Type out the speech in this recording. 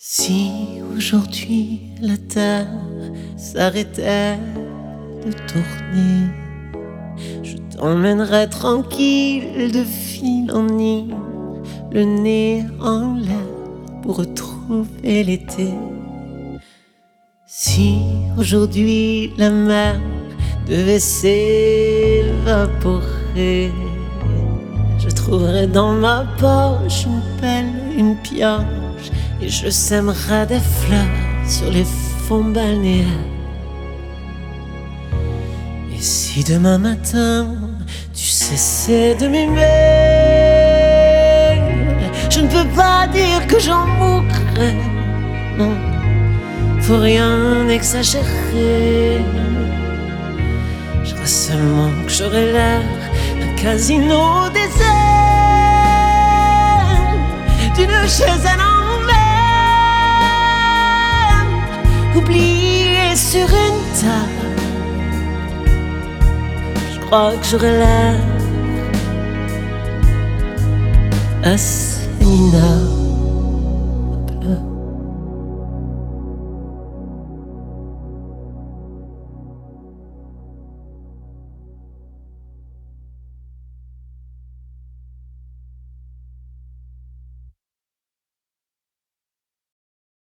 Si aujourd'hui la terre s'arrêtait de tourner, je t'emmènerais tranquille de fil en île, le nez en l'air pour retrouver l'été. Si aujourd'hui la mer devait s'évaporer, je trouverais dans ma poche une pelle, une pioche, et je sèmerais des fleurs sur les fonds balnéaires. Et si demain matin tu cessais de m'aimer, je ne peux pas dire que j'en mourrais, non, faut rien exagérer. Je crois seulement que j'aurais l'air d'un casino désert, d'une chaise à l'envers, oubliée sur une table. Je crois que j'aurais l'air assez minable.